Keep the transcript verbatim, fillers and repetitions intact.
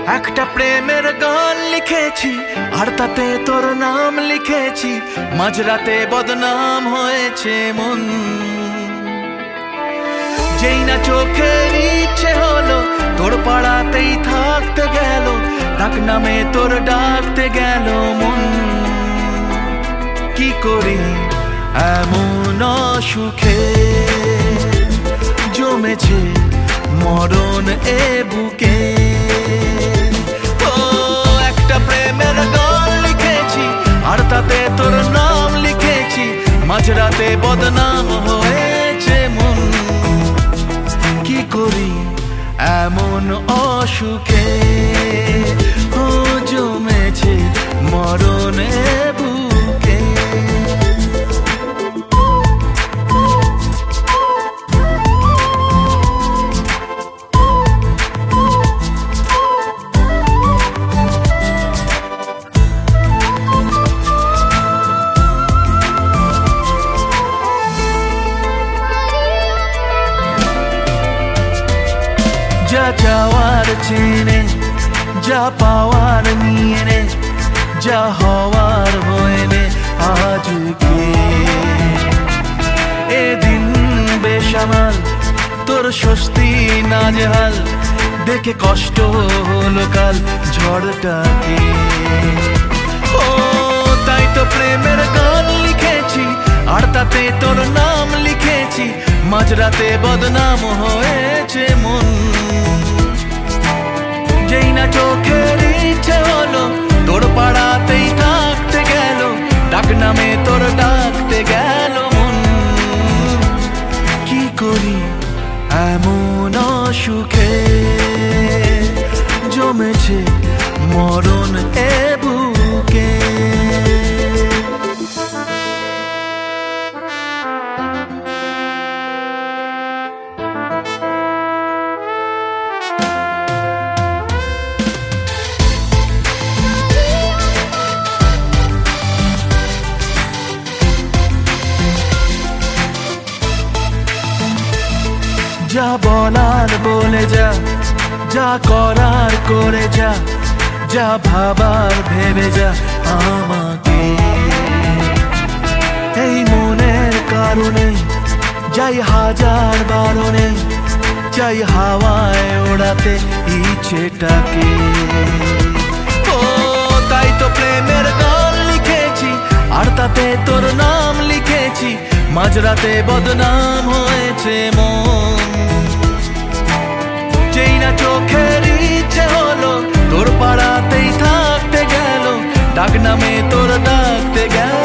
একটা প্রেমের গান লিখেছি আর তাতে তোর নাম লিখেছি, মাঝরাতে বদনাম হয়েছে মন। যেই না চোখের ইচ্ছে হলো তোর পাড়াতেই থাকতে গেল, ডাক নামে তোর ডাকতে গেল মন। কি করি এমন অসুখে জমেছে মরণ এ বুকে। ও একটা প্রেমের গান লিখেছি আর তাতে তোর নাম লিখেছি, মাঝরাতে বদনাম হয়েছে মন। কি করি এমন অসুখে ও জমেছে মরণ এ বুকে। যা যাওয়ার চেনে, যা পাওয়ার নিয়ে নে, যা হওয়ার হয়ে নে আজকে। এদিন বেসামাল তোর স্বস্তি নাজেহাল, দেখে কষ্ট হলো কাল ঝড়টাকে। ও তাই তো প্রেমের গান লিখেছি আর তাতে তোর নাম লিখেছি, মাঝরাতে বদনাম হয়েছে মন। যেই না চোখের ইচ্ছে হলো তোর পাড়াতেই থাকতে গেল, ডাক নামে তোর ডাকতে গেল মন। কি করি এমন অসুখে জমেছে মরণ এ বুকে। যা বলার বলে যা, যা করার করে যা, যা ভাবার ভেবে যা আমাকে। এই মনের কারণে যাই হাজার বারণে, চাই হাওয়ায় ওড়াতে ইচ্ছেটাকে। ও তাই তো প্রেমের গান লিখেছি আর তাতে তোর নাম লিখেছি, মাঝরাতে বদনাম হয়েছে মন। যেই না চোখের ইচ্ছে হলো তোর পাড়াতেই থাকতে গেল, ডাক নামে তোর ডাকতে গেল